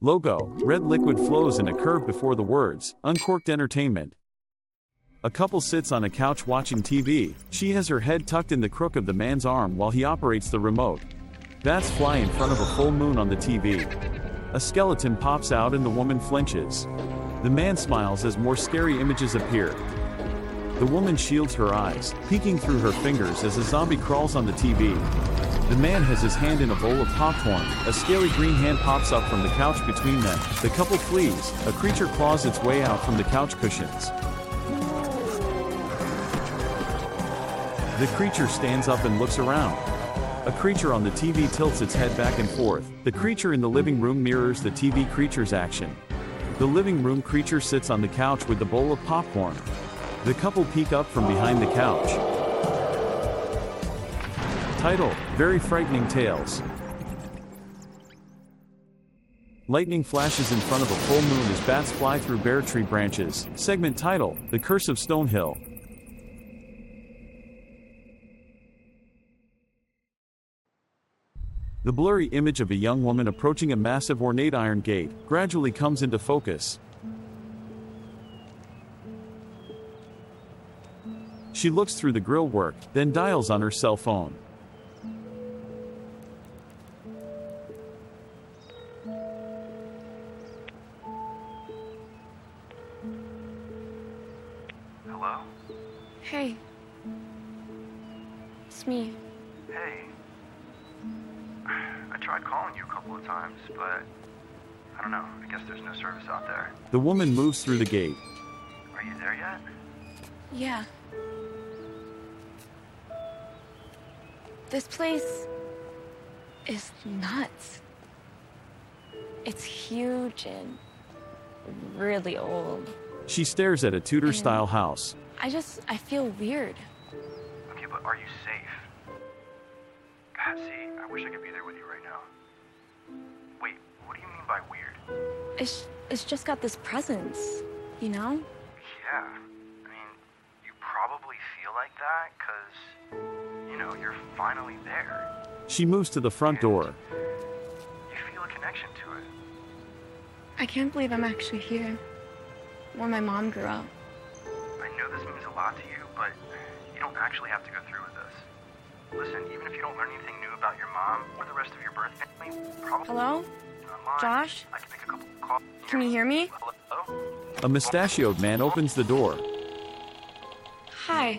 Logo, red liquid flows in a curve before the words, Uncorked Entertainment. A couple sits on a couch watching TV. She has her head tucked in the crook of the man's arm while he operates the remote. Bats fly in front of a full moon on the TV. A skeleton pops out and the woman flinches. The man smiles as more scary images appear. The woman shields her eyes, peeking through her fingers as a zombie crawls on the TV. The man has his hand in a bowl of popcorn. A scaly green hand pops up from the couch between them. The couple flees. A creature claws its way out from the couch cushions. The creature stands up and looks around. A creature on the TV tilts its head back and forth. The creature in the living room mirrors the TV creature's action. The living room creature sits on the couch with the bowl of popcorn. The couple peek up from behind the couch. Title: Very Frightening Tales. Lightning flashes in front of a full moon as bats fly through bare tree branches. Segment title: The Curse of Stonehill. The blurry image of a young woman approaching a massive ornate iron gate gradually comes into focus. She looks through the grill work, then dials on her cell phone. Hello? Hey. It's me. Hey. I tried calling you a couple of times, but I don't know. I guess there's no service out there. The woman moves through the gate. Are you there yet? Yeah. This place is nuts. It's huge and really old. She stares at a Tudor-style house. I feel weird. Okay, but are you safe? God, see, I wish I could be there with you right now. Wait, what do you mean by weird? It's just got this presence, you know? Yeah, I mean, you probably feel like that because, you know, you're finally there. She moves to the front door. You feel a connection to it. I can't believe I'm actually here. Where my mom grew up. I know this means a lot to you, but you don't actually have to go through with this. Listen, even if you don't learn anything new about your mom or the rest of your birth family, probably... Hello? Online, Josh? I can make a couple calls. Can you hear me? Hello? A mustachioed man opens the door. Hi.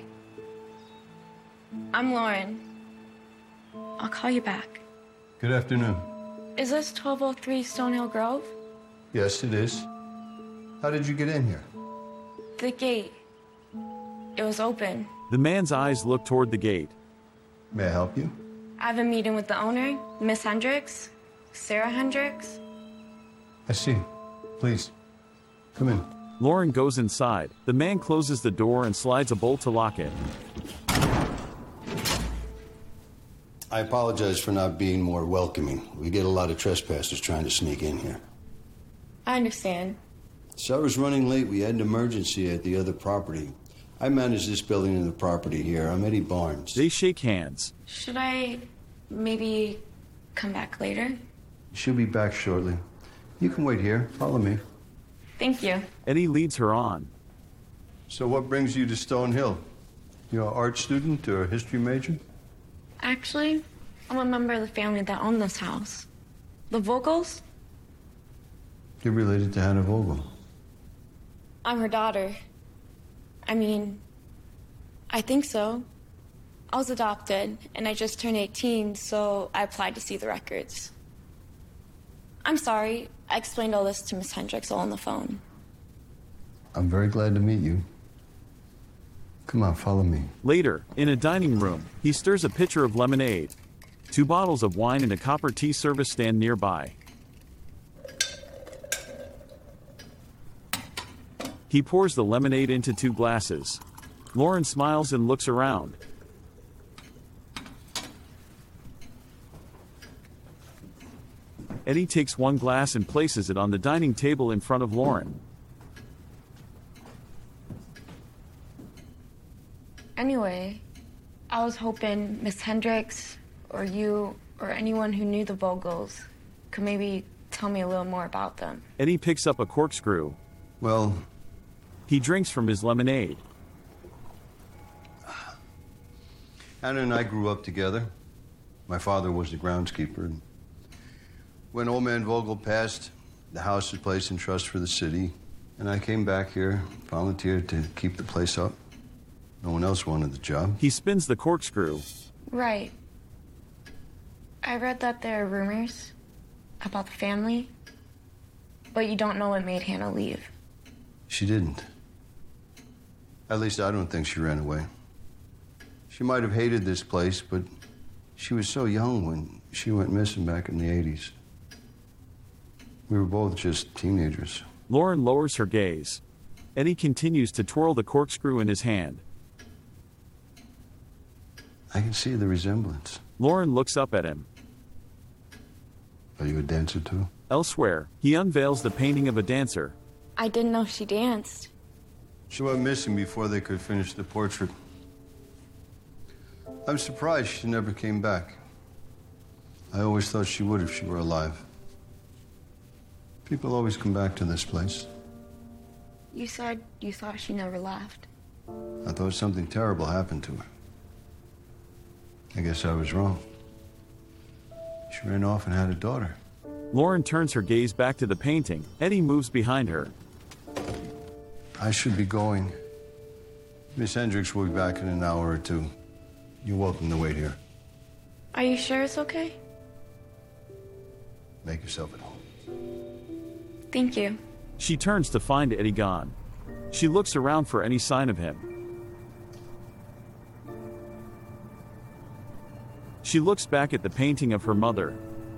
I'm Lauren. I'll call you back. Good afternoon. Is this 1203 Stonehill Grove? Yes, it is. How did you get in here? The gate. It was open. The man's eyes look toward the gate. May I help you? I have a meeting with the owner, Miss Hendricks, Sarah Hendricks. I see. Please, come in. Lauren goes inside. The man closes the door and slides a bolt to lock it. I apologize for not being more welcoming. We get a lot of trespassers trying to sneak in here. I understand. Sarah's running late. We had an emergency at the other property. I manage this building and the property here. I'm Eddie Barnes. They shake hands. Should I maybe come back later? She'll be back shortly. You can wait here. Follow me. Thank you. Eddie leads her on. So what brings you to Stonehill? You're an art student or a history major? Actually, I'm a member of the family that owned this house. The Vogels? You're related to Hannah Vogel. I'm her daughter. I mean, I think so. I was adopted, and I just turned 18, so I applied to see the records. I'm sorry. I explained all this to Miss Hendricks all on the phone. I'm very glad to meet you. Come on, follow me. Later, in a dining room, he stirs a pitcher of lemonade. 2 bottles of wine and a copper tea service stand nearby. He pours the lemonade into 2 glasses. Lauren smiles and looks around. Eddie takes 1 glass and places it on the dining table in front of Lauren. Anyway, I was hoping Miss Hendricks or you or anyone who knew the Vogels could maybe tell me a little more about them. Eddie picks up a corkscrew. Well, He drinks from his lemonade. Anna and I grew up together. My father was the groundskeeper. When old man Vogel passed, the house was placed in trust for the city, and I came back here, volunteered to keep the place up. No one else wanted the job. He spins the corkscrew. Right. I read that there are rumors about the family, but you don't know what made Hannah leave. She didn't. At least I don't think she ran away. She might have hated this place, but she was so young when she went missing back in the 80s. We were both just teenagers. Lauren lowers her gaze. Eddie continues to twirl the corkscrew in his hand. I can see the resemblance. Lauren looks up at him. Are you a dancer too? Elsewhere, he unveils the painting of a dancer. I didn't know she danced. She went missing before they could finish the portrait. I'm surprised she never came back. I always thought she would if she were alive. People always come back to this place. You said you thought she never left. I thought something terrible happened to her. I guess I was wrong. She ran off and had a daughter. Lauren turns her gaze back to the painting. Eddie moves behind her. I should be going. Miss Hendricks will be back in an hour or two. You're welcome to wait here. Are you sure it's okay? Make yourself at home. Thank you. She turns to find Eddie gone. She looks around for any sign of him. She looks back at the painting of her mother.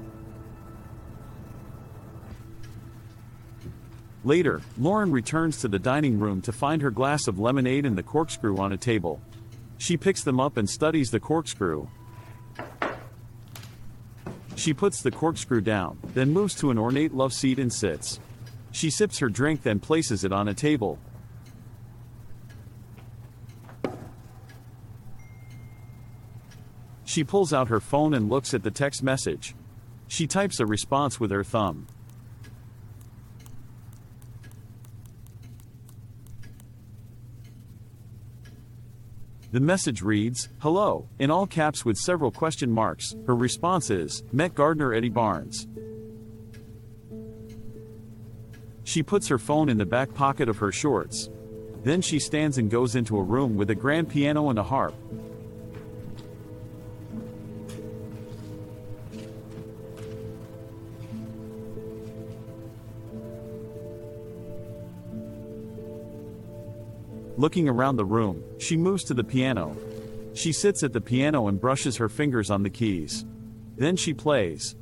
Later, Lauren returns to the dining room to find her glass of lemonade and the corkscrew on a table. She picks them up and studies the corkscrew. She puts the corkscrew down, then moves to an ornate love seat and sits. She sips her drink, then places it on a table. She pulls out her phone and looks at the text message. She types a response with her thumb. The message reads, "Hello," in all caps with several question marks. Her response is, "Met Gardner Eddie Barnes." She puts her phone in the back pocket of her shorts. Then she stands and goes into a room with a grand piano and a harp. Looking around the room, she moves to the piano. She sits at the piano and brushes her fingers on the keys. Then she plays.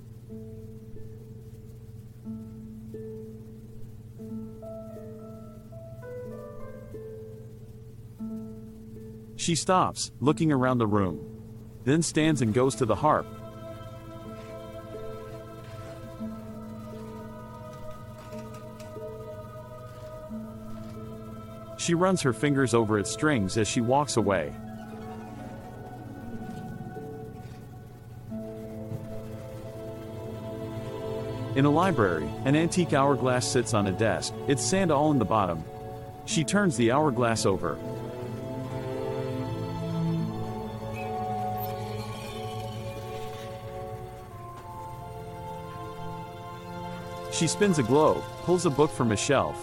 She stops, looking around the room. Then stands and goes to the harp. She runs her fingers over its strings as she walks away. In a library, an antique hourglass sits on a desk, its sand all in the bottom. She turns the hourglass over. She spins a globe, pulls a book from a shelf.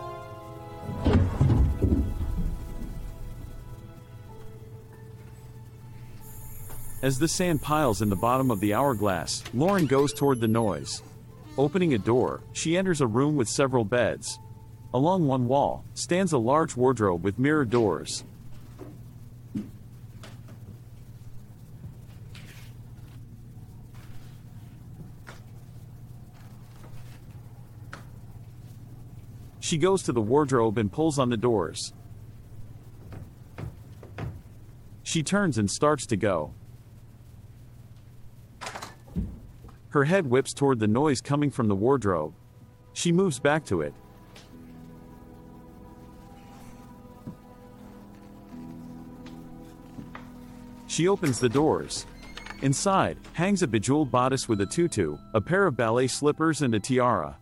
As the sand piles in the bottom of the hourglass, Lauren goes toward the noise. Opening a door, she enters a room with several beds. Along one wall, stands a large wardrobe with mirrored doors. She goes to the wardrobe and pulls on the doors. She turns and starts to go. Her head whips toward the noise coming from the wardrobe. She moves back to it. She opens the doors. Inside, hangs a bejeweled bodice with a tutu, a pair of ballet slippers and a tiara.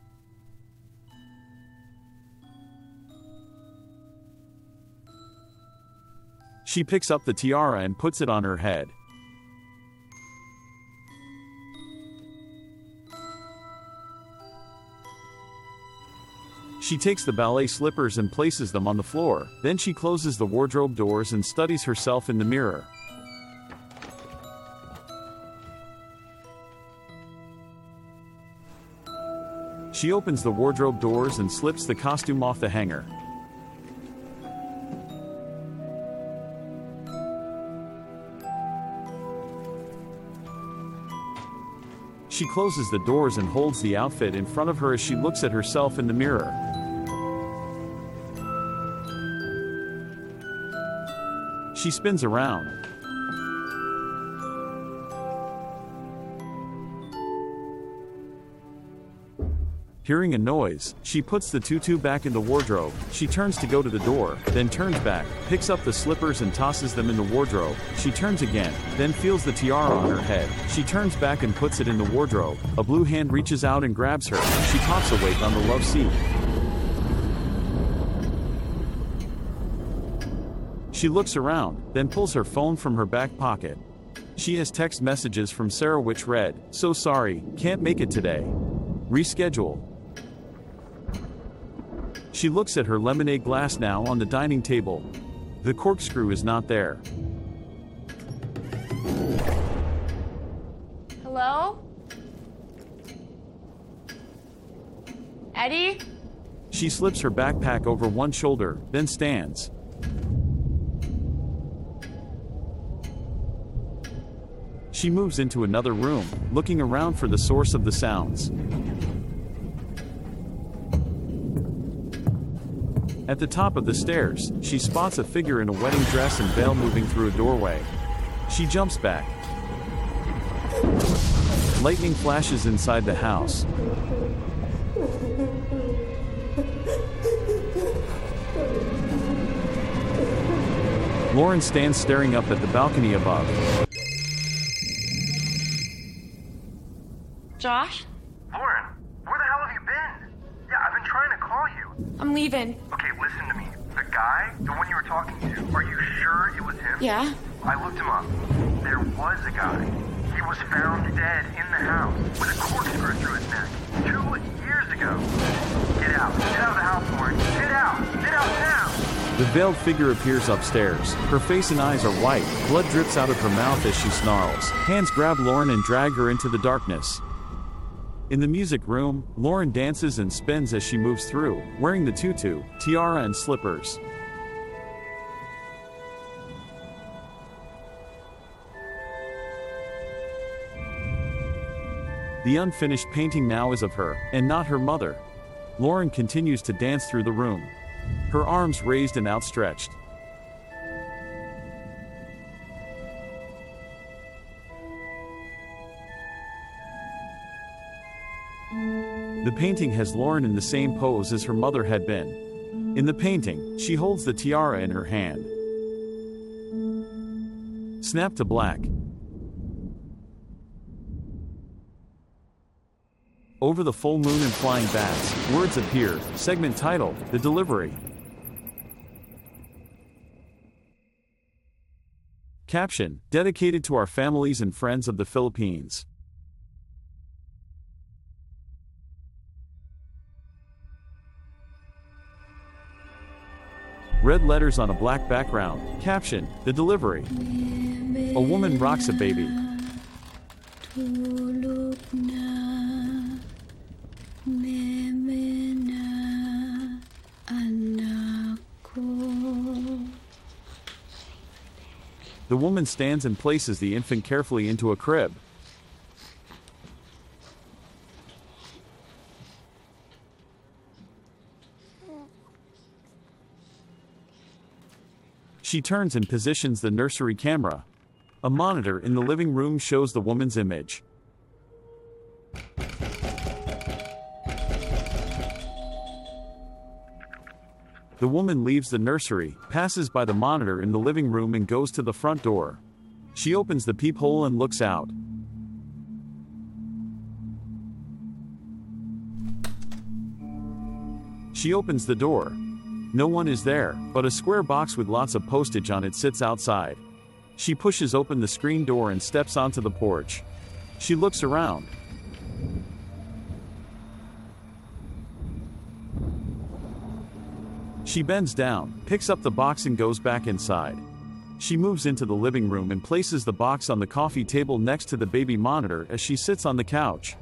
She picks up the tiara and puts it on her head. She takes the ballet slippers and places them on the floor, then she closes the wardrobe doors and studies herself in the mirror. She opens the wardrobe doors and slips the costume off the hanger. She closes the doors and holds the outfit in front of her as she looks at herself in the mirror. She spins around. Hearing a noise, she puts the tutu back in the wardrobe. She turns to go to the door, then turns back, picks up the slippers and tosses them in the wardrobe. She turns again, then feels the tiara on her head. She turns back and puts it in the wardrobe. A blue hand reaches out and grabs her. She pops awake on the love seat. She looks around, then pulls her phone from her back pocket. She has text messages from Sarah which read, "So sorry, can't make it today. Reschedule." She looks at her lemonade glass now on the dining table. The corkscrew is not there. Hello? Eddie? She slips her backpack over one shoulder, then stands. She moves into another room, looking around for the source of the sounds. At the top of the stairs, she spots a figure in a wedding dress and veil moving through a doorway. She jumps back. Lightning flashes inside the house. Lauren stands staring up at the balcony above. Josh? Lauren, where the hell have you been? Yeah, I've been trying to call you. I'm leaving. Okay, listen to me. The guy, the one you were talking to, are you sure it was him? Yeah? I looked him up. There was a guy. He was found dead in the house with a corkscrew through his neck 2 years ago. Get out. Get out of the house, Lauren. Get out. Get out now. The veiled figure appears upstairs. Her face and eyes are white. Blood drips out of her mouth as she snarls. Hands grab Lauren and drag her into the darkness. In the music room, Lauren dances and spins as she moves through, wearing the tutu, tiara and slippers. The unfinished painting now is of her, and not her mother. Lauren continues to dance through the room, her arms raised and outstretched. The painting has Lauren in the same pose as her mother had been. In the painting, she holds the tiara in her hand. Snap to black. Over the full moon and flying bats, words appear. Segment title, The Delivery. Caption, dedicated to our families and friends of the Philippines. Red letters on a black background. Caption, The Delivery. A woman rocks a baby. The woman stands and places the infant carefully into a crib. She turns and positions the nursery camera. A monitor in the living room shows the woman's image. The woman leaves the nursery, passes by the monitor in the living room and goes to the front door. She opens the peephole and looks out. She opens the door. No one is there, but a square box with lots of postage on it sits outside. She pushes open the screen door and steps onto the porch. She looks around. She bends down, picks up the box and goes back inside. She moves into the living room and places the box on the coffee table next to the baby monitor as she sits on the couch.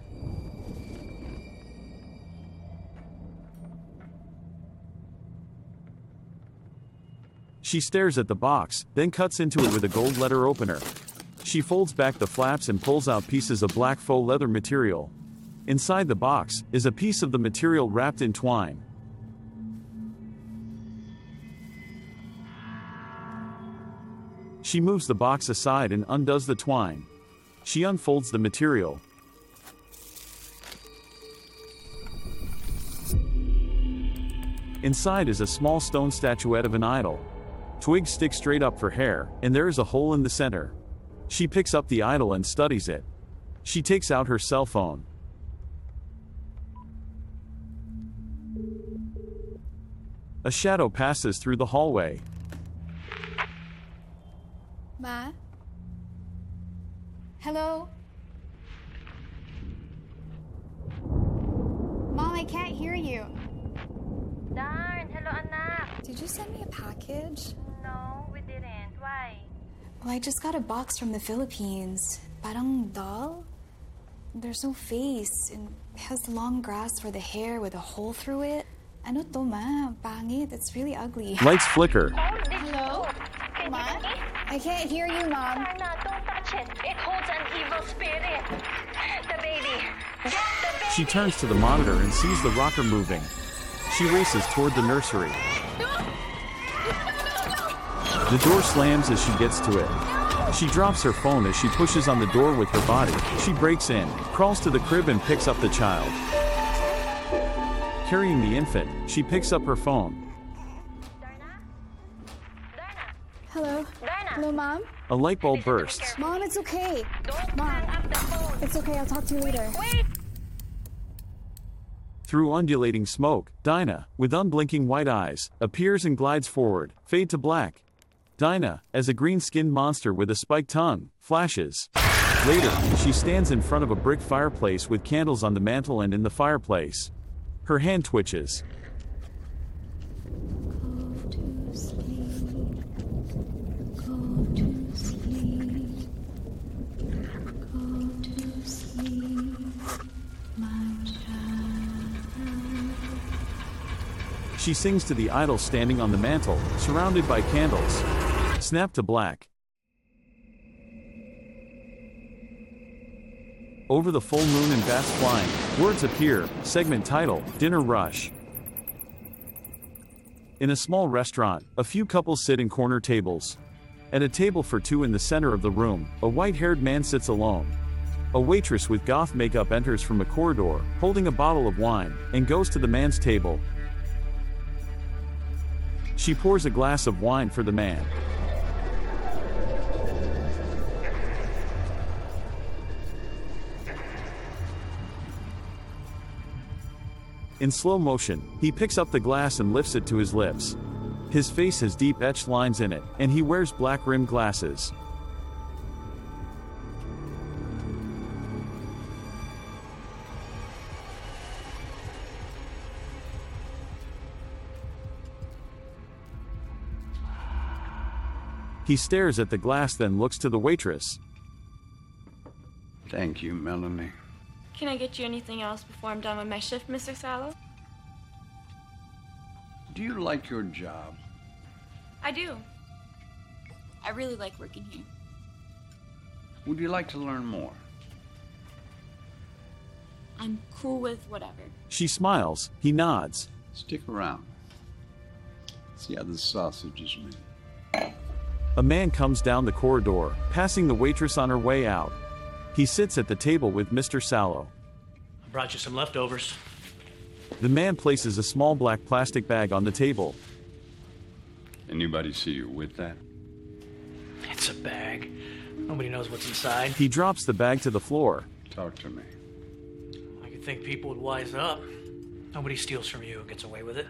She stares at the box, then cuts into it with a gold letter opener. She folds back the flaps and pulls out pieces of black faux leather material. Inside the box is a piece of the material wrapped in twine. She moves the box aside and undoes the twine. She unfolds the material. Inside is a small stone statuette of an idol. Twigs stick straight up for hair, and there is a hole in the center. She picks up the idol and studies it. She takes out her cell phone. A shadow passes through the hallway. Ma? Hello? Mom, I can't hear you. Darn, hello anak. Did you send me a package? No, we didn't. Why? Well, I just got a box from the Philippines. Parang doll? There's no face, and it has long grass for the hair with a hole through it. Ano to, ma? Pangit. It's really ugly. Lights flicker. Hello? Ma? I can't hear you, Mom. Darna, don't touch it. It holds an evil spirit. The baby. Get the baby. She turns to the monitor and sees the rocker moving. She races toward the nursery. The door slams as she gets to it. She drops her phone as she pushes on the door with her body. She breaks in, crawls to the crib and picks up the child. Carrying the infant, she picks up her phone. Hello? Hello, Mom? A light bulb bursts. Mom, it's okay. Don't Mom. hang up the phone. It's okay. I'll talk to you later. Wait. Through undulating smoke, Dinah, with unblinking white eyes, appears and glides forward. Fade to black. Dinah, as a green-skinned monster with a spiked tongue, flashes. Later, she stands in front of a brick fireplace with candles on the mantel and in the fireplace. Her hand twitches. Go to sleep. Go to sleep. Go to sleep, my child. She sings to the idol standing on the mantel, surrounded by candles. Snap to black. Over the full moon and bats flying, words appear, segment title, Dinner Rush. In a small restaurant, a few couples sit in corner tables. At a table for two in the center of the room, a white-haired man sits alone. A waitress with goth makeup enters from a corridor, holding a bottle of wine, and goes to the man's table. She pours a glass of wine for the man. In slow motion, he picks up the glass and lifts it to his lips. His face has deep etched lines in it, and he wears black-rimmed glasses. He stares at the glass, then looks to the waitress. Thank you, Melanie. Can I get you anything else before I'm done with my shift, Mr. Salo? Do you like your job? I do. I really like working here. Would you like to learn more? I'm cool with whatever. She smiles, he nods. Stick around. See how the sausage is made. A man comes down the corridor, passing the waitress on her way out. He sits at the table with Mr. Salo. I brought you some leftovers. The man places a small black plastic bag on the table. Anybody see you with that? It's a bag. Nobody knows what's inside. He drops the bag to the floor. Talk to me. I could think people would wise up. Nobody steals from you and gets away with it.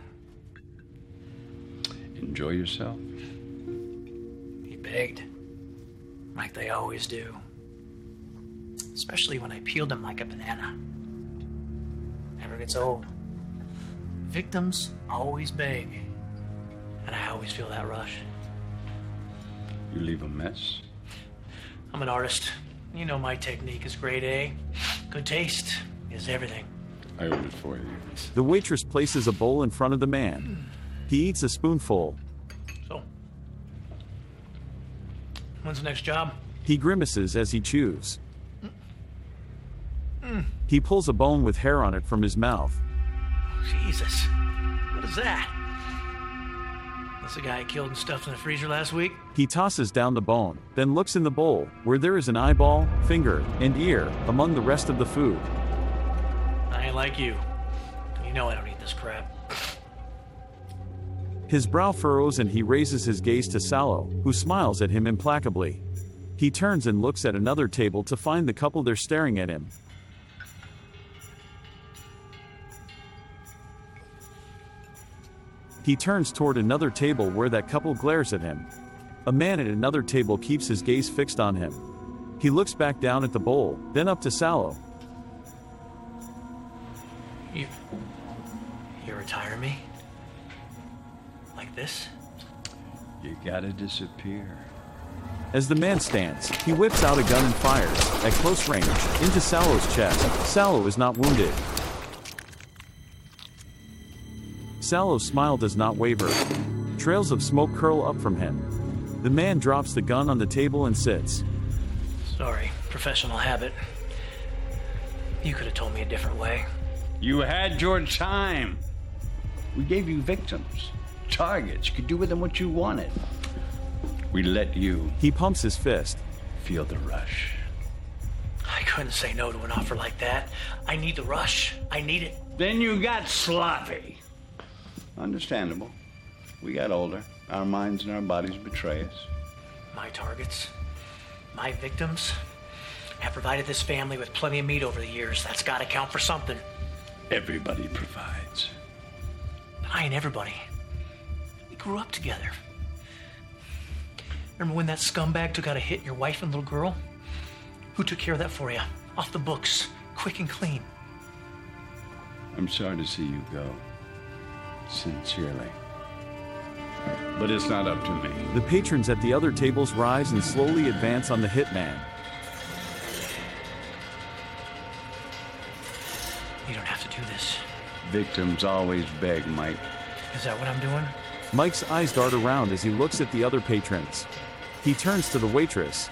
Enjoy yourself. He begged. Like they always do. Especially when I peeled him like a banana. Never gets old. Victims always beg. And I always feel that rush. You leave a mess. I'm an artist. You know my technique is grade A. Good taste is everything. I ordered it for you. The waitress places a bowl in front of the man. He eats a spoonful. So, when's the next job? He grimaces as he chews. He pulls a bone with hair on it from his mouth. Jesus. What is that? That's the guy I killed and stuffed in the freezer last week? He tosses down the bone, then looks in the bowl, where there is an eyeball, finger, and ear, among the rest of the food. I ain't like you. You know I don't eat this crap. His brow furrows and he raises his gaze to Sallow, who smiles at him implacably. He turns and looks at another table to find the couple there staring at him. He turns toward another table where that couple glares at him. A man at another table keeps his gaze fixed on him. He looks back down at the bowl, then up to Sallow. You retire me? Like this? You gotta disappear. As the man stands, he whips out a gun and fires, at close range, into Sallow's chest. Sallow is not wounded. Sallow's smile does not waver. Trails of smoke curl up from him. The man drops the gun on the table and sits. Sorry, professional habit. You could have told me a different way. You had your time. We gave you victims, targets. You could do with them what you wanted. We let you He pumps his fist. feel the rush. I couldn't say no to an offer like that. I need the rush. I need it. Then you got sloppy. Understandable. We got older. Our minds and our bodies betray us. My targets, my victims, have provided this family with plenty of meat over the years. That's got to count for something. Everybody provides. But I ain't everybody. We grew up together. Remember when that scumbag took out a hit in your wife and little girl? Who took care of that for you? Off the books, quick and clean. I'm sorry to see you go. Sincerely. But it's not up to me. The patrons at the other tables rise and slowly advance on the hitman. You don't have to do this. Victims always beg, Mike. Is that what I'm doing? Mike's eyes dart around as he looks at the other patrons. He turns to the waitress.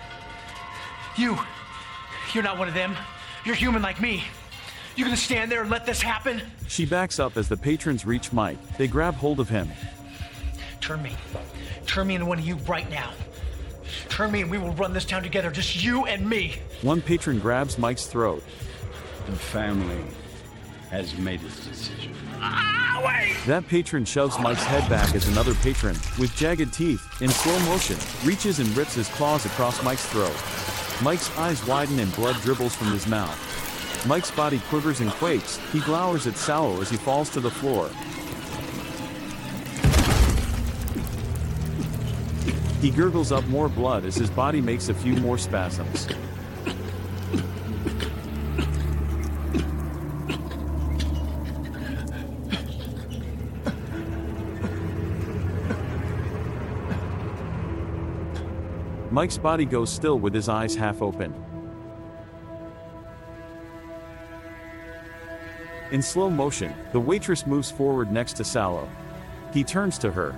You're not one of them. You're human like me. You gonna stand there and let this happen? She backs up as the patrons reach Mike. They grab hold of him. Turn me into one of you right now. Turn me and we will run this town together, just you and me. One patron grabs Mike's throat. The family has made its decision. Wait! That patron shoves Mike's head back as another patron, with jagged teeth, in slow motion, reaches and rips his claws across Mike's throat. Mike's eyes widen and blood dribbles from his mouth. Mike's body quivers and quakes. He glowers at Sallow as he falls to the floor. He gurgles up more blood as his body makes a few more spasms. Mike's body goes still with his eyes half open. In slow motion, the waitress moves forward next to Sallow. He turns to her.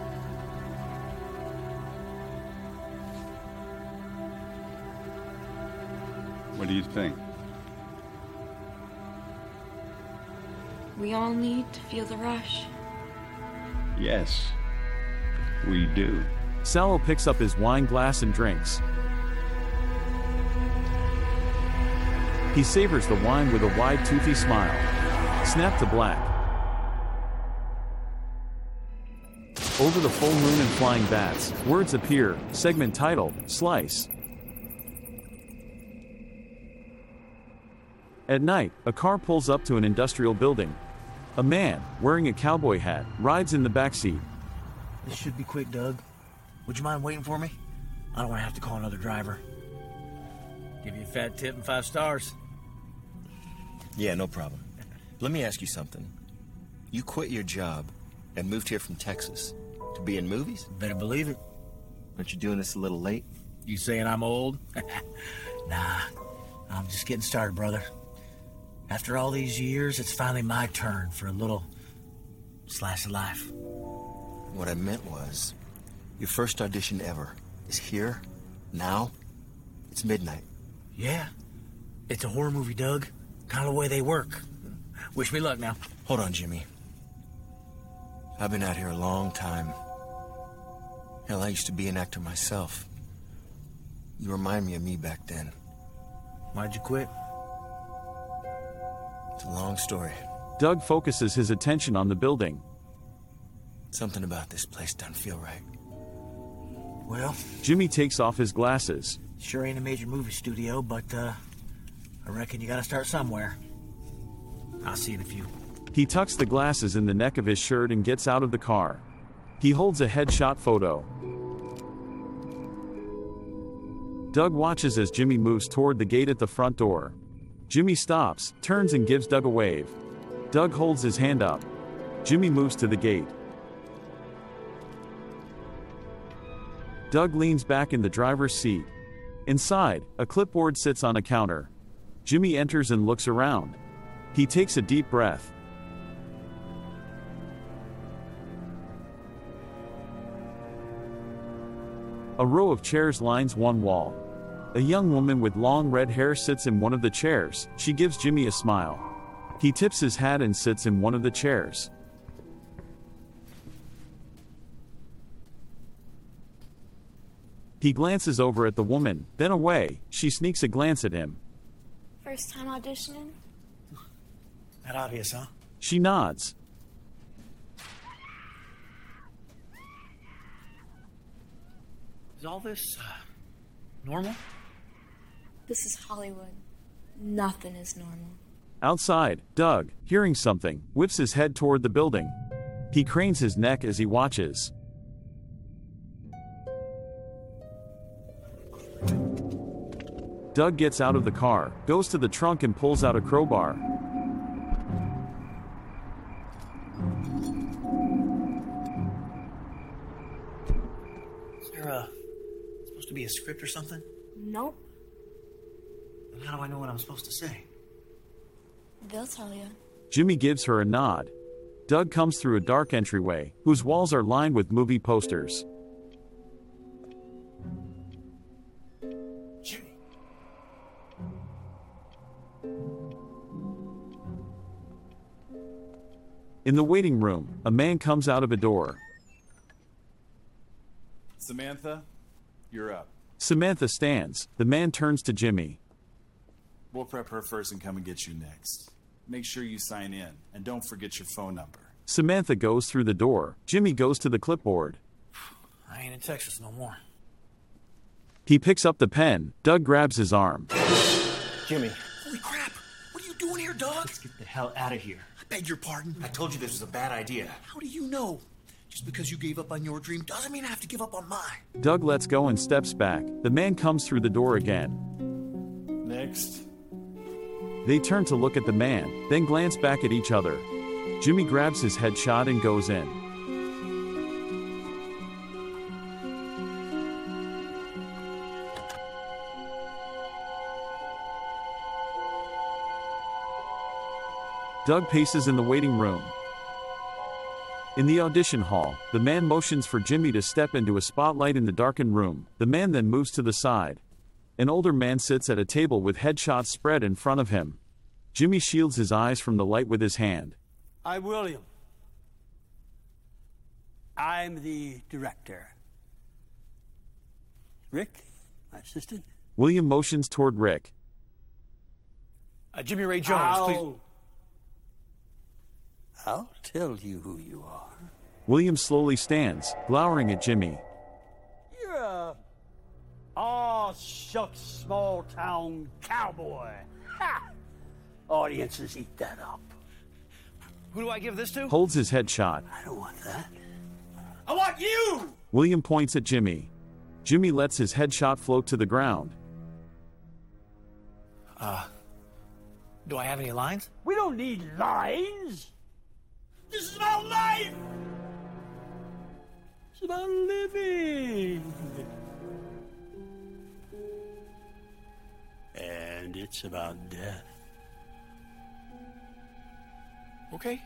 What do you think? We all need to feel the rush. Yes, we do. Sallow picks up his wine glass and drinks. He savors the wine with a wide, toothy smile. Snap to black. Over the full moon and flying bats, words appear, segment title, Slice. At night, a car pulls up to an industrial building. A man, wearing a cowboy hat, rides in the back seat. This should be quick, Doug. Would you mind waiting for me? I don't want to have to call another driver. Give you a fat tip and 5 stars. Yeah, no problem. Let me ask you something. You quit your job and moved here from Texas to be in movies? Better believe it. Aren't you doing this a little late? You saying I'm old? Nah, I'm just getting started, brother. After all these years, it's finally my turn for a little slice of life. What I meant was, your first audition ever is here, now. It's midnight. Yeah, it's a horror movie, Doug. Kind of the way they work. Wish me luck now. Hold on, Jimmy. I've been out here a long time. Hell, I used to be an actor myself. You remind me of me back then. Why'd you quit? It's a long story. Doug focuses his attention on the building. Something about this place doesn't feel right. Well, Jimmy takes off his glasses. sure ain't a major movie studio, but I reckon you gotta start somewhere. I'll see you in a few. He tucks the glasses in the neck of his shirt and gets out of the car. He holds a headshot photo. Doug watches as Jimmy moves toward the gate at the front door. Jimmy stops, turns and gives Doug a wave. Doug holds his hand up. Jimmy moves to the gate. Doug leans back in the driver's seat. Inside, a clipboard sits on a counter. Jimmy enters and looks around. He takes a deep breath. A row of chairs lines one wall. A young woman with long red hair sits in one of the chairs. She gives Jimmy a smile. He tips his hat and sits in one of the chairs. He glances over at the woman, then away. She sneaks a glance at him. First time auditioning? That obvious, huh? She nods. Is all this, normal? This is Hollywood. Nothing is normal. Outside, Doug, hearing something, whips his head toward the building. He cranes his neck as he watches. Doug gets out of the car, goes to the trunk and pulls out a crowbar. Is there supposed to be a script or something? Nope. Then how do I know what I'm supposed to say? They'll tell you. Jimmy gives her a nod. Doug comes through a dark entryway, whose walls are lined with movie posters. Jimmy. In the waiting room, a man comes out of a door. Samantha, you're up. Samantha stands. The man turns to Jimmy. We'll prep her first and come and get you next. Make sure you sign in, and don't forget your phone number. Samantha goes through the door. Jimmy goes to the clipboard. I ain't in Texas no more. He picks up the pen. Doug grabs his arm. Jimmy. Holy crap! What are you doing here, dog? Let's get the hell out of here. I beg your pardon? I told you this was a bad idea. How do you know? Just because you gave up on your dream doesn't mean I have to give up on mine. Doug lets go and steps back. The man comes through the door again. Next. They turn to look at the man, then glance back at each other. Jimmy grabs his headshot and goes in. Doug paces in the waiting room. In the audition hall, the man motions for Jimmy to step into a spotlight in the darkened room. The man then moves to the side. An older man sits at a table with headshots spread in front of him. Jimmy shields his eyes from the light with his hand. I'm William. I'm the director. Rick, my assistant. William motions toward Rick. Jimmy Ray Jones, please. I'll tell you who you are. William slowly stands, glowering at Jimmy. You're a aw shucks small town cowboy. Ha! Audiences eat that up. Who do I give this to? Holds his head shot. I don't want that. I want you! William points at Jimmy. Jimmy lets his headshot float to the ground. Do I have any lines? We don't need lines. This is about life. It's about living. And it's about death. Okay.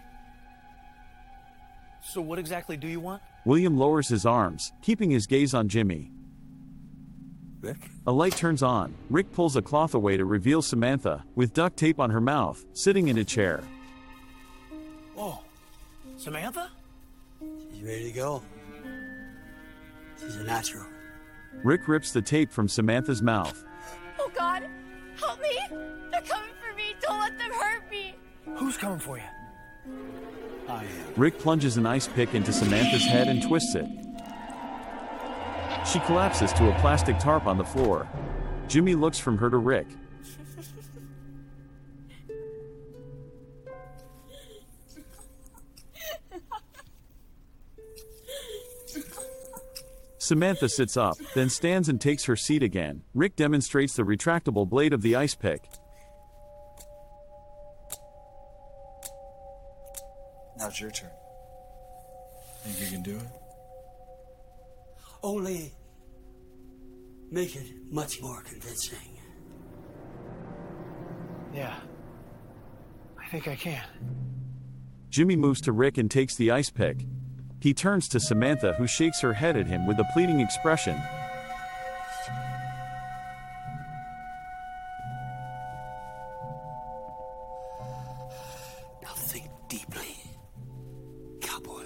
So what exactly do you want? William lowers his arms, keeping his gaze on Jimmy. Rick? A light turns on. Rick pulls a cloth away to reveal Samantha, with duct tape on her mouth, sitting in a chair. Whoa. Samantha? She's ready to go. She's a natural. Rick rips the tape from Samantha's mouth. Oh God, help me! They're coming for me! Don't let them hurt me! Who's coming for you? I am. Rick plunges an ice pick into Samantha's head and twists it. She collapses to a plastic tarp on the floor. Jimmy looks from her to Rick. Samantha sits up, then stands and takes her seat again. Rick demonstrates the retractable blade of the ice pick. Now it's your turn. Think you can do it? Only make it much more convincing. Yeah. I think I can. Jimmy moves to Rick and takes the ice pick. He turns to Samantha, who shakes her head at him with a pleading expression. Now think deeply, cowboy.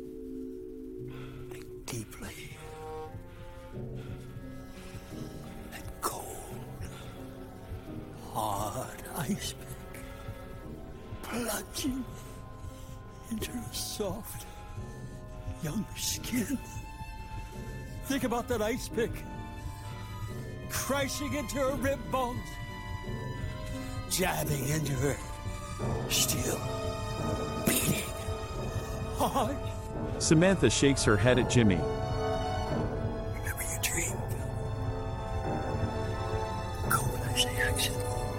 Think deeply. That cold, hard ice pick plunging into a soft, young skin. Think about that ice pick crashing into her rib bones, jabbing into her steel, beating hard. Samantha shakes her head at Jimmy. Remember your dream. Go when I say action.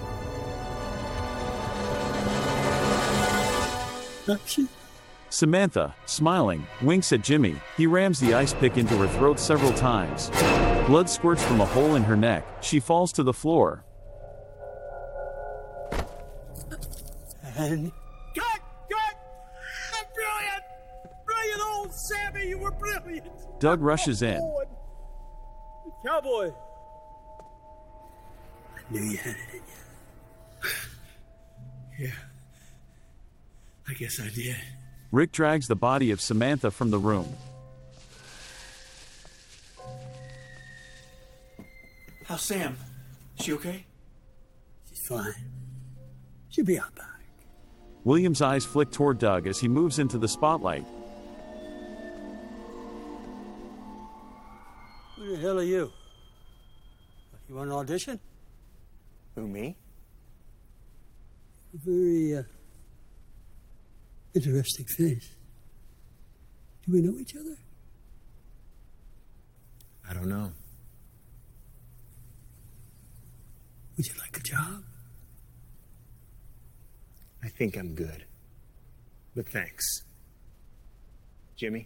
Action. Samantha, smiling, winks at Jimmy. He rams the ice pick into her throat several times. Blood squirts from a hole in her neck. She falls to the floor. And Cut! Cut! I'm brilliant! Brilliant old Sammy, you were brilliant! Doug rushes in. Cowboy! I knew you had it in you. Yeah. I guess I did. Rick drags the body of Samantha from the room. How's Sam? She okay? She's fine. She'll be out back. William's eyes flick toward Doug as he moves into the spotlight. Who the hell are you? You want an audition? Who, me? Very, interesting face. Do we know each other? I don't know. Would you like a job? I think I'm good. But thanks. Jimmy?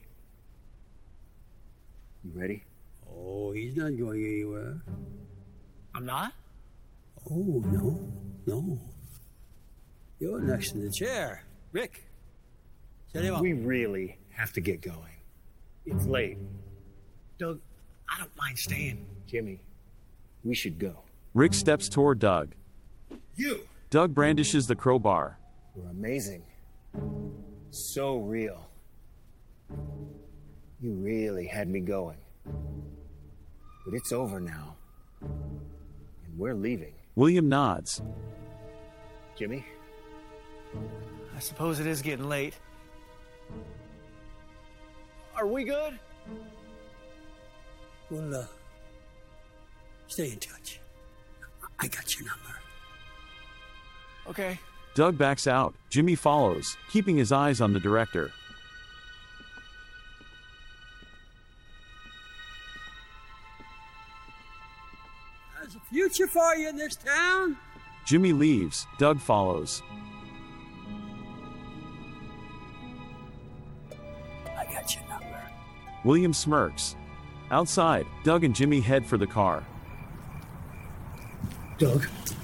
You ready? Oh, he's not going anywhere. I'm not? Oh, no. You're next in the chair. Rick, set him up. We really have to get going. It's late. Doug, I don't mind staying. Jimmy, we should go. Rick steps toward Doug. You! Doug brandishes the crowbar. You're amazing. So real. You really had me going. But it's over now. And we're leaving. William nods. Jimmy? I suppose it is getting late. Are we good? We'll, stay in touch. I got your number. Okay. Doug backs out. Jimmy follows, keeping his eyes on the director. There's a future for you in this town. Jimmy leaves. Doug follows. I got your number. William smirks. Outside, Doug and Jimmy head for the car. Doug.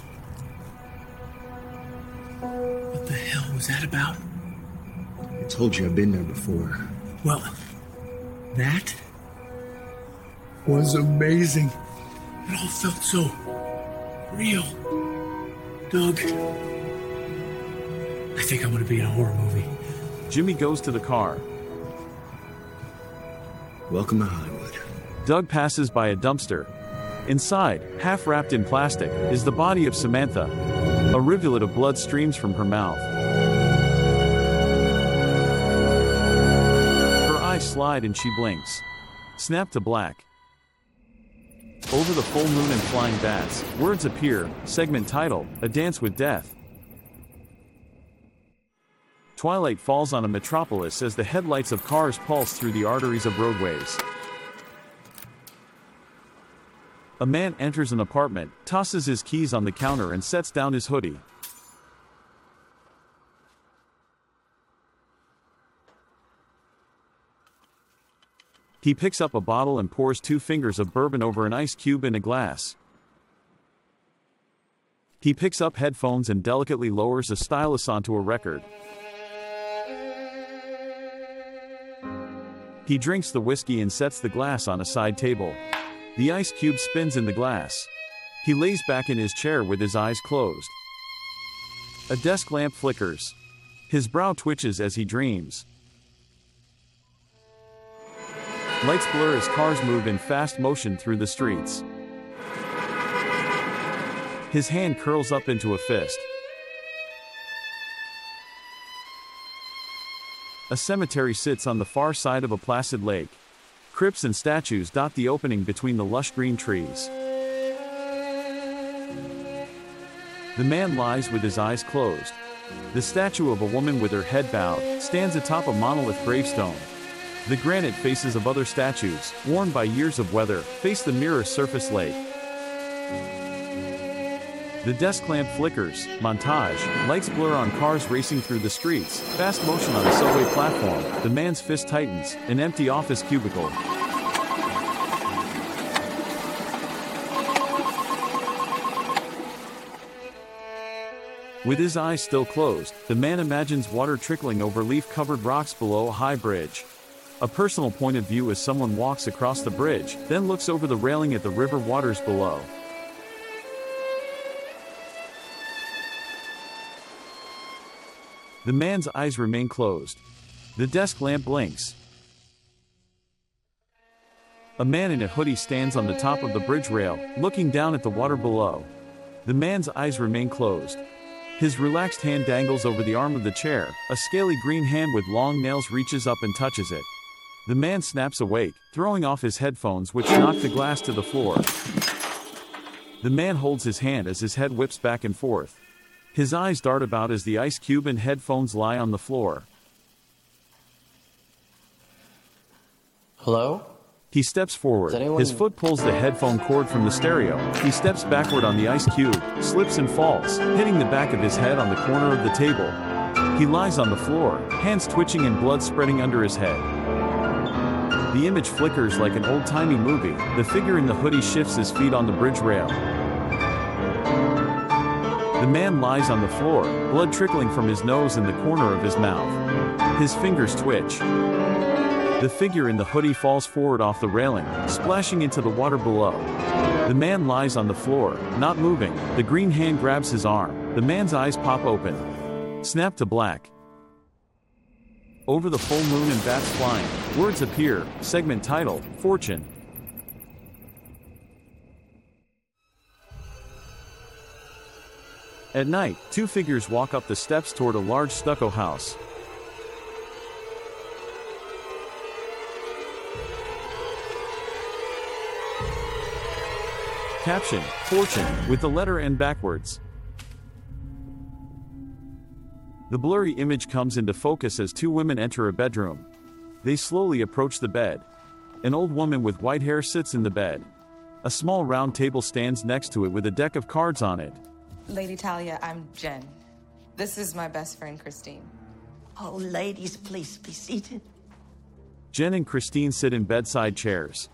What the hell was that about? I told you I've been there before. Well, that was amazing. It all felt so real. Doug, I think I want to be in a horror movie. Jimmy goes to the car. Welcome to Hollywood. Doug passes by a dumpster. Inside, half wrapped in plastic, is the body of Samantha. A rivulet of blood streams from her mouth. Her eyes slide and she blinks. Snap to black. Over the full moon and flying bats, words appear. Segment title, A Dance with Death. Twilight falls on a metropolis as the headlights of cars pulse through the arteries of roadways. A man enters an apartment, tosses his keys on the counter and sets down his hoodie. He picks up a bottle and pours 2 fingers of bourbon over an ice cube in a glass. He picks up headphones and delicately lowers a stylus onto a record. He drinks the whiskey and sets the glass on a side table. The ice cube spins in the glass. He lays back in his chair with his eyes closed. A desk lamp flickers. His brow twitches as he dreams. Lights blur as cars move in fast motion through the streets. His hand curls up into a fist. A cemetery sits on the far side of a placid lake. Crypts and statues dot the opening between the lush green trees. The man lies with his eyes closed. The statue of a woman with her head bowed stands atop a monolith gravestone. The granite faces of other statues, worn by years of weather, face the mirror surface lake. The desk lamp flickers. Montage. Lights blur on cars racing through the streets. Fast motion on a subway platform. The man's fist tightens. An empty office cubicle. With his eyes still closed, the man imagines water trickling over leaf-covered rocks below a high bridge. A personal point of view as someone walks across the bridge, then looks over the railing at the river waters below. The man's eyes remain closed. The desk lamp blinks. A man in a hoodie stands on the top of the bridge rail, looking down at the water below. The man's eyes remain closed. His relaxed hand dangles over the arm of the chair. A scaly green hand with long nails reaches up and touches it. The man snaps awake, throwing off his headphones which knock the glass to the floor. The man holds his hand as his head whips back and forth. His eyes dart about as the ice cube and headphones lie on the floor. Hello? He steps forward. His foot pulls the headphone cord from the stereo. He steps backward on the ice cube, slips and falls, hitting the back of his head on the corner of the table. He lies on the floor, hands twitching and blood spreading under his head. The image flickers like an old-timey movie. The figure in the hoodie shifts his feet on the bridge rail. The man lies on the floor, blood trickling from his nose and the corner of his mouth. His fingers twitch. The figure in the hoodie falls forward off the railing, splashing into the water below. The man lies on the floor, not moving. The green hand grabs his arm. The man's eyes pop open. Snap to black. Over the full moon and bats flying, words appear. Segment title, Fortune. At night, 2 figures walk up the steps toward a large stucco house. Caption, Fortune, with the letter N backwards. The blurry image comes into focus as two women enter a bedroom. They slowly approach the bed. An old woman with white hair sits in the bed. A small round table stands next to it with a deck of cards on it. Lady Talia, I'm Jen. This is my best friend, Christine. Oh, ladies, please be seated. Jen and Christine sit in bedside chairs.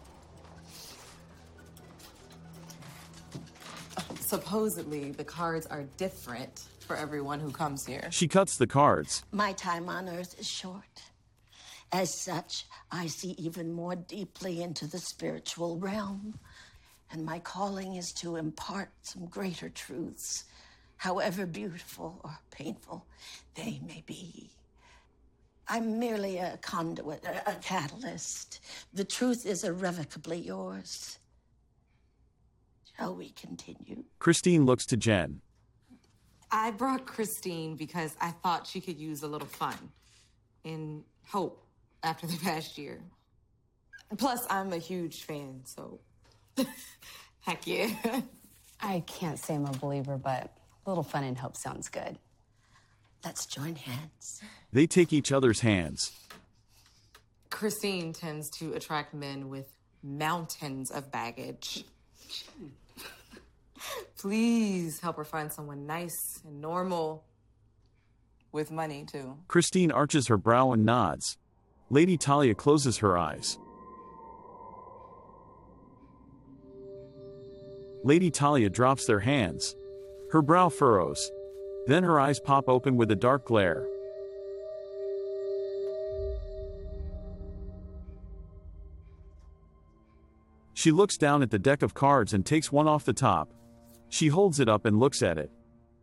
Supposedly, the cards are different for everyone who comes here. She cuts the cards. My time on Earth is short. As such, I see even more deeply into the spiritual realm. And my calling is to impart some greater truths, however beautiful or painful they may be. I'm merely a conduit, a catalyst. The truth is irrevocably yours. Shall we continue? Christine looks to Jen. I brought Christine because I thought she could use a little fun and hope after the past year. Plus, I'm a huge fan, so heck yeah. I can't say I'm a believer, but a little fun and hope sounds good. Let's join hands. They take each other's hands. Christine tends to attract men with mountains of baggage. Please help her find someone nice and normal with money, too. Christine arches her brow and nods. Lady Talia closes her eyes. Lady Talia drops their hands. Her brow furrows. Then her eyes pop open with a dark glare. She looks down at the deck of cards and takes one off the top. She holds it up and looks at it.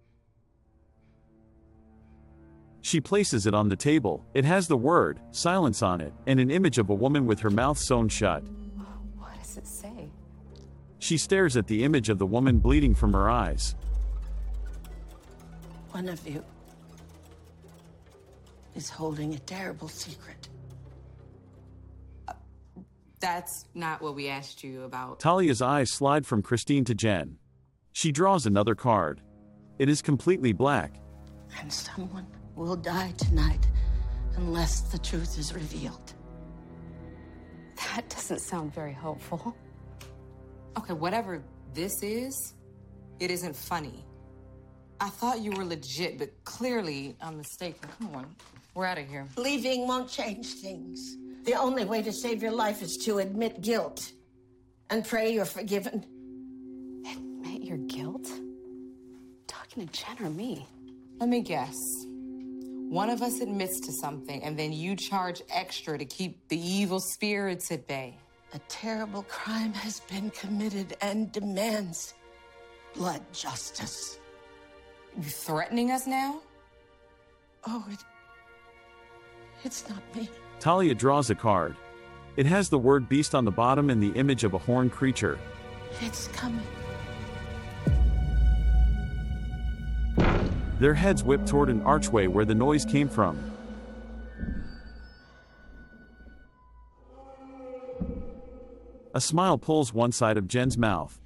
She places it on the table. It has the word silence on it and an image of a woman with her mouth sewn shut. What does it say? She stares at the image of the woman bleeding from her eyes. One of you is holding a terrible secret. That's not what we asked you about. Talia's eyes slide from Christine to Jen. She draws another card. It is completely black. And someone will die tonight unless the truth is revealed. That doesn't sound very hopeful. Okay, whatever this is, it isn't funny. I thought you were legit, but clearly I'm mistaken. Come on, we're out of here. Leaving won't change things. The only way to save your life is to admit guilt and pray you're forgiven. Admit your guilt? Talking to Jen or me? Let me guess. One of us admits to something, and then you charge extra to keep the evil spirits at bay. A terrible crime has been committed and demands blood justice. You threatening us now? Oh, it's not me. Talia draws a card. It has the word beast on the bottom and the image of a horned creature. It's coming. Their heads whip toward an archway where the noise came from. A smile pulls one side of Jen's mouth.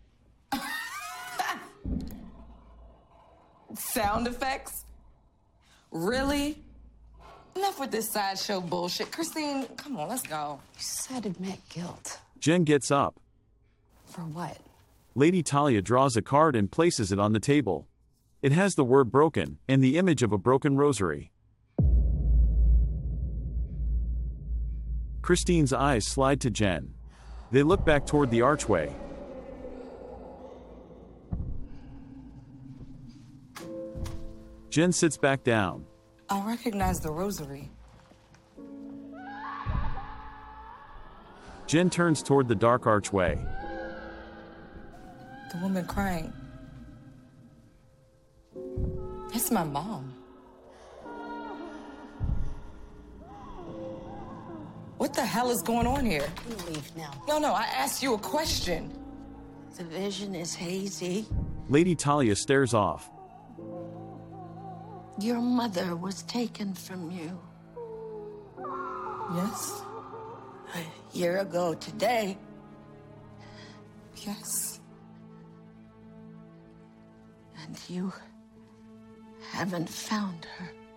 Sound effects? Really? Enough with this sideshow bullshit. Christine, come on, let's go. You said admit guilt. Jen gets up. For what? Lady Talia draws a card and places it on the table. It has the word broken and the image of a broken rosary. Christine's eyes slide to Jen. They look back toward the archway. Jen sits back down. I recognize the rosary. Jen turns toward the dark archway. The woman crying. It's my mom. What the hell is going on here? Leave now. No, I asked you a question. The vision is hazy. Lady Talia stares off. Your mother was taken from you. Yes? A year ago today. Yes. And you haven't found her.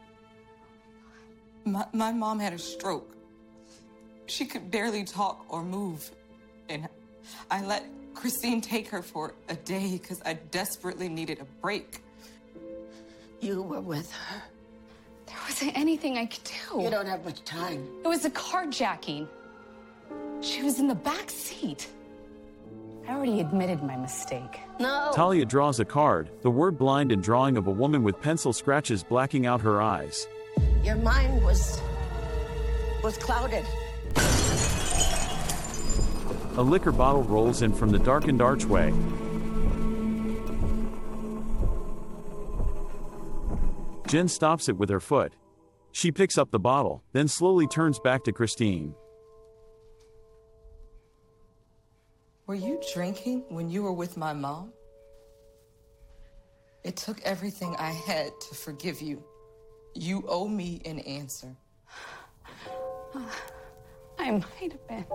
My mom had a stroke. She could barely talk or move. And I let Christine take her for a day because I desperately needed a break. You were with her. There wasn't anything I could do. You don't have much time. It was a carjacking. She was in the back seat. I already admitted my mistake. No. Talia draws a card, the word blind and drawing of a woman with pencil scratches blacking out her eyes. Your mind was clouded. A liquor bottle rolls in from the darkened archway. Jen stops it with her foot. She picks up the bottle, then slowly turns back to Christine. Were you drinking when you were with my mom? It took everything I had to forgive you. You owe me an answer. I might have been.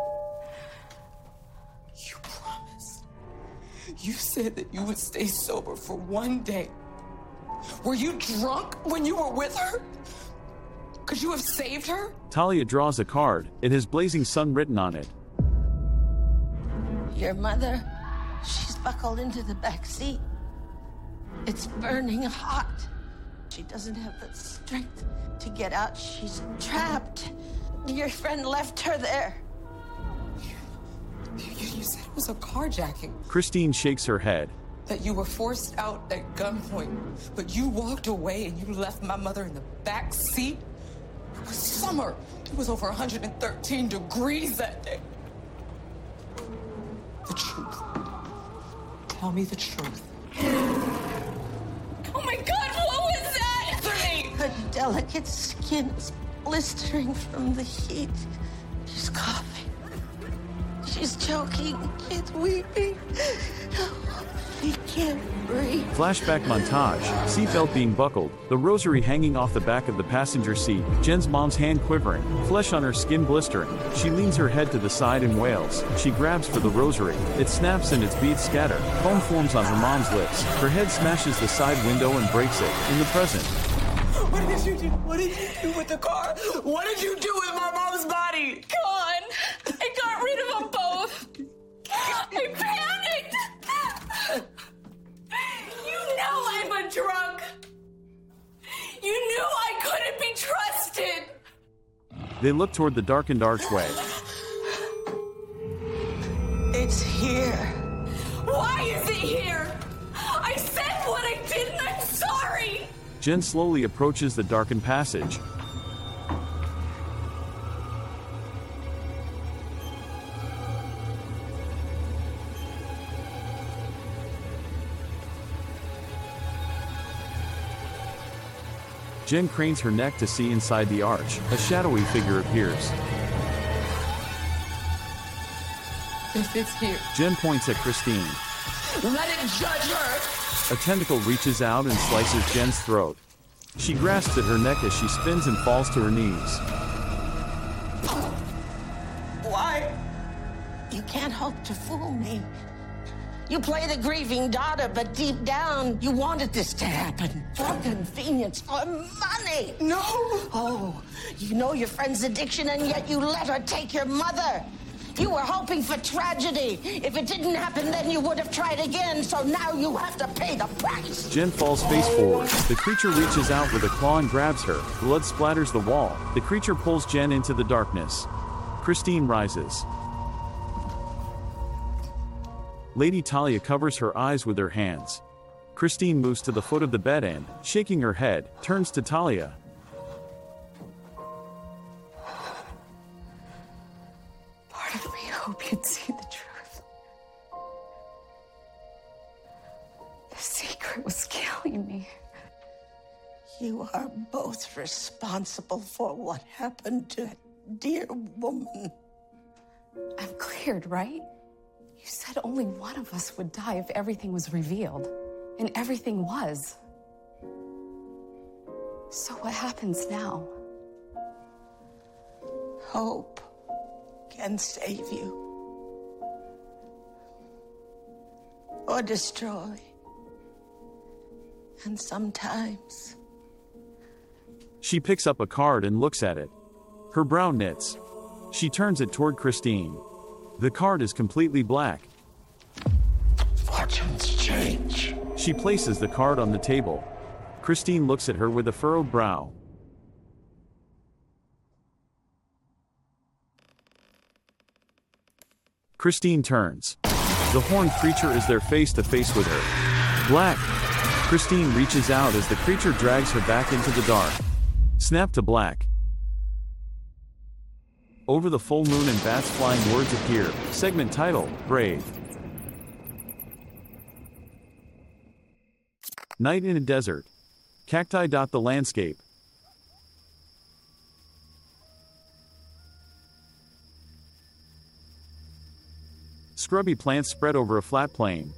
You promised. You said that you would stay sober for one day. Were you drunk when you were with her? Could you have saved her? Talia draws a card. It has Blazing Sun written on it. Your mother, she's buckled into the back seat. It's burning hot. She doesn't have the strength to get out. She's trapped. Your friend left her there. You said it was a carjacking. Christine shakes her head. That you were forced out at gunpoint, but you walked away and you left my mother in the back seat? It was summer. It was over 113 degrees that day. The truth. Tell me the truth. Oh my God, what was that? Answer me! Her delicate skin is blistering from the heat. She's coughing. She's choking. She's weeping. She can't breathe. Flashback montage. Seatbelt being buckled. The rosary hanging off the back of the passenger seat. Jen's mom's hand quivering. Flesh on her skin blistering. She leans her head to the side and wails. She grabs for the rosary. It snaps and its beads scatter. Foam forms on her mom's lips. Her head smashes the side window and breaks it. In the present. What did you do? What did you do with the car? What did you do with my mom's body? Gone. I got rid of them both. I panicked. You know I'm a drunk. You knew I couldn't be trusted. They look toward the darkened archway. It's here. Why is it here? I said what I did and I'm sorry. Jen slowly approaches the darkened passage. Jen cranes her neck to see inside the arch. A shadowy figure appears. If it's here, Jen points at Christine. let it judge her. A tentacle reaches out and slices Jen's throat. She grasps at her neck as she spins and falls to her knees. Why? You can't hope to fool me. You play the grieving daughter, but deep down, you wanted this to happen. For convenience, for money. No. Oh, you know your friend's addiction, and yet you let her take your mother. You were hoping for tragedy. If it didn't happen, then you would have tried again, so now you have to pay the price. Jen falls face forward. The creature reaches out with a claw and grabs her. Blood splatters the wall. The creature pulls Jen into the darkness. Christine rises. Lady Talia covers her eyes with her hands. Christine moves to the foot of the bed and, shaking her head, turns to Talia. Part of me hoped you'd see the truth. The secret was killing me. You are both responsible for what happened to that dear woman. I'm cleared, right? You said only one of us would die if everything was revealed. And everything was. So what happens now? Hope can save you. Or destroy. And sometimes She picks up a card and looks at it. Her brow knits. She turns it toward Christine. The card is completely black. Fortunes change. She places the card on the table. Christine looks at her with a furrowed brow. Christine turns. The horned creature is there face to face with her. Black. Christine reaches out as the creature drags her back into the dark. Snap to black. Over the full moon and bats flying words appear. Segment title, Brave. Night in a desert. Cacti dot the landscape. Scrubby plants spread over a flat plain.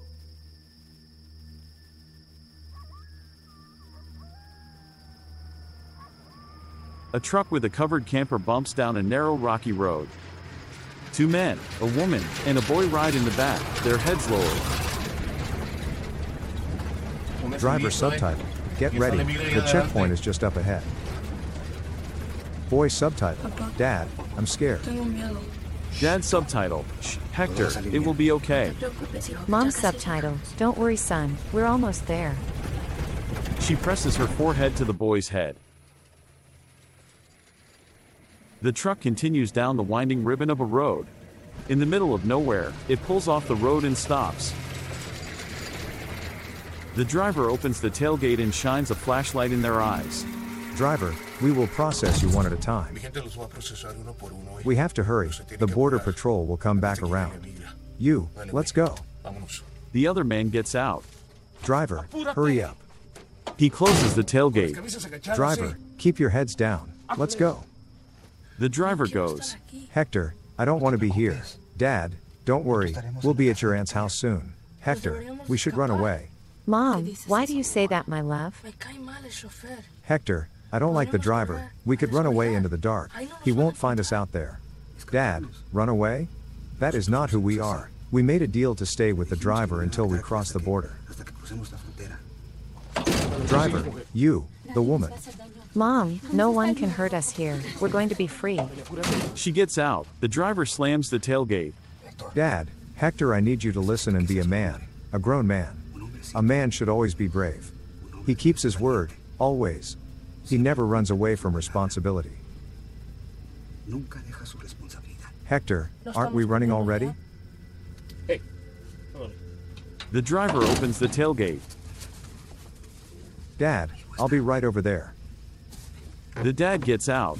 A truck with a covered camper bumps down a narrow rocky road. Two men, a woman, and a boy ride in the back, their heads lowered. Driver subtitle. Get ready. The checkpoint is just up ahead. Boy subtitle. Dad, I'm scared. Dad subtitle. Shh, Hector, it will be okay. Mom subtitle. Don't worry, son. We're almost there. She presses her forehead to the boy's head. The truck continues down the winding ribbon of a road. In the middle of nowhere, it pulls off the road and stops. The driver opens the tailgate and shines a flashlight in their eyes. Driver, we will process you one at a time. We have to hurry. The border patrol will come back around. Let's go. The other man gets out. Driver, hurry up. He closes the tailgate. Driver, keep your heads down. Let's go. The driver goes. Hector, I don't want to be here. Dad, don't worry. We'll be at your aunt's house soon. Hector, we should run away. Mom, why do you say that, my love? Hector, I don't like the driver. We could run away into the dark. He won't find us out there. Dad, run away? That is not who we are. We made a deal to stay with the driver until we cross the border. Driver, you, the woman. Mom, no one can hurt us here. We're going to be free. She gets out. The driver slams the tailgate. Dad, Hector, I need you to listen and be a man. A grown man. A man should always be brave. He keeps his word, always. He never runs away from responsibility. Hector, aren't we running already? The driver opens the tailgate. Dad, I'll be right over there. The dad gets out.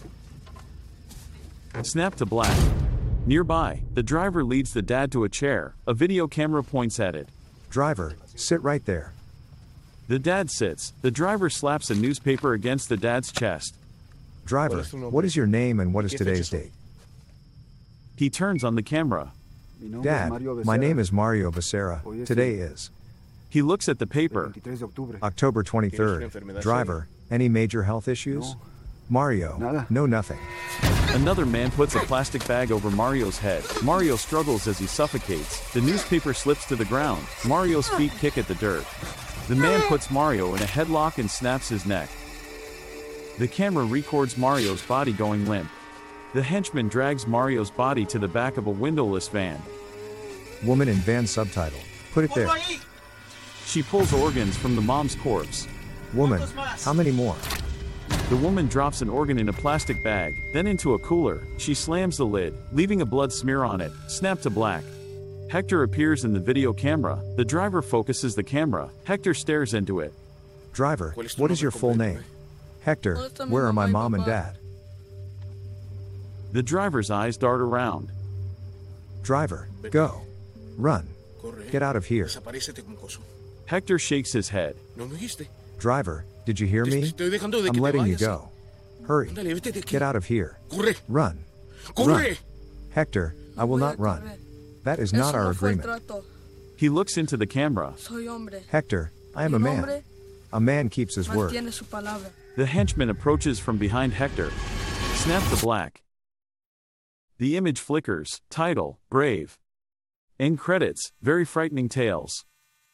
Snap to black. Nearby, the driver leads the dad to a chair. A video camera points at it. Driver, sit right there. The dad sits. The driver slaps a newspaper against the dad's chest. Driver, what is your name and what is today's date? He turns on the camera. Dad, my name is Mario Becerra. Today is. He looks at the paper. October 23rd. Driver, any major health issues? Mario, no, nothing. Another man puts a plastic bag over Mario's head. Mario struggles as he suffocates. The newspaper slips to the ground. Mario's feet kick at the dirt. The man puts Mario in a headlock and snaps his neck. The camera records Mario's body going limp. The henchman drags Mario's body to the back of a windowless van. Woman in van subtitle. Put it there. She pulls organs from the mom's corpse. Woman, how many more? The woman drops an organ in a plastic bag, then into a cooler. She slams the lid, leaving a blood smear on it. Snap to black. Hector appears in the video camera. The driver focuses the camera. Hector stares into it. Driver, what is your full name? Hector, where are my mom and dad? The driver's eyes dart around. Driver, go. Run. Get out of here. Hector shakes his head. Driver, did you hear me? I'm letting you go. Hurry. Get out of here. Run. Run. Hector, I will not run. That is not our agreement. He looks into the camera. Hector, I am a man. A man keeps his word. The henchman approaches from behind Hector. Snap to black. The image flickers. Title, Brave. End credits, Very Frightening Tales.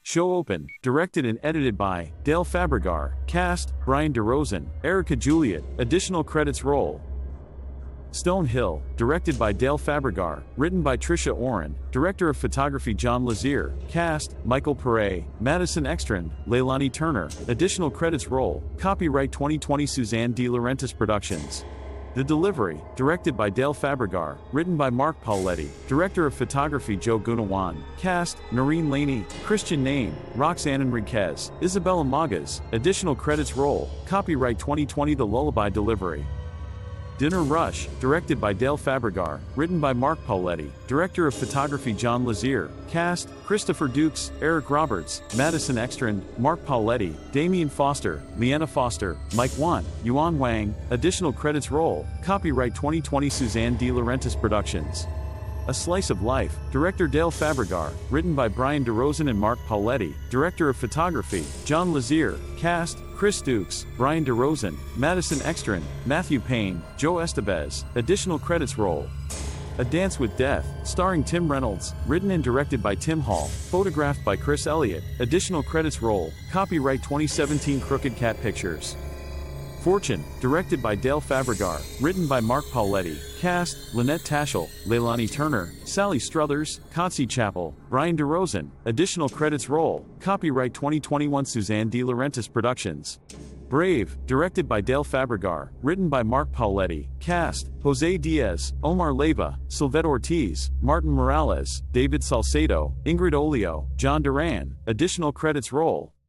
Show open, directed and edited by Dale Fabregar. Cast: Brian DeRosen, Erica Juliet. Additional credits roll. Stone Hill, directed by Dale Fabregar, written by Trisha Oren, director of photography John Lazier. Cast: Michael Pere, Madison Extrand, Leilani Turner. Additional credits roll. Copyright 2020 Suzanne De Laurentiis Productions. The Delivery, directed by Dale Fabregar, written by Mark Pauletti, director of photography Joe Gunawan. Cast: Noreen Laney, Christian Name, Roxanne Enriquez, Isabella Magas. Additional credits roll. Copyright 2020 The Lullaby Delivery. Dinner Rush, directed by Dale Fabregar, written by Mark Pauletti, director of photography John Lazier. Cast: Christopher Dukes, Eric Roberts, Madison Extrand, Mark Pauletti, Damian Foster, Leanna Foster, Mike Wan, Yuan Wang. Additional credits roll. Copyright 2020 Suzanne De Laurentiis Productions. A Slice of Life, director Dale Fabregar, written by Brian DeRosen and Mark Pauletti, director of photography John Lazier. Cast: Chris Dukes, Brian DeRosen, Madison Extrand, Matthew Payne, Joe Estevez. Additional credits roll. A Dance with Death, starring Tim Reynolds, written and directed by Tim Hall, photographed by Chris Elliott. Additional credits roll. Copyright 2017 Crooked Cat Pictures. Fortune, directed by Dale Fabregar, written by Mark Pauletti. Cast: Lynette Taschel, Leilani Turner, Sally Struthers, Kotzi Chappell, Brian DeRosen. Additional credits roll. Copyright 2021 Suzanne De Laurentiis Productions. Brave, directed by Dale Fabregar, written by Mark Pauletti. Cast: Jose Diaz, Omar Leyva, Sylvette Ortiz, Martin Morales, David Salcedo, Ingrid Olio, John Duran. Additional credits roll.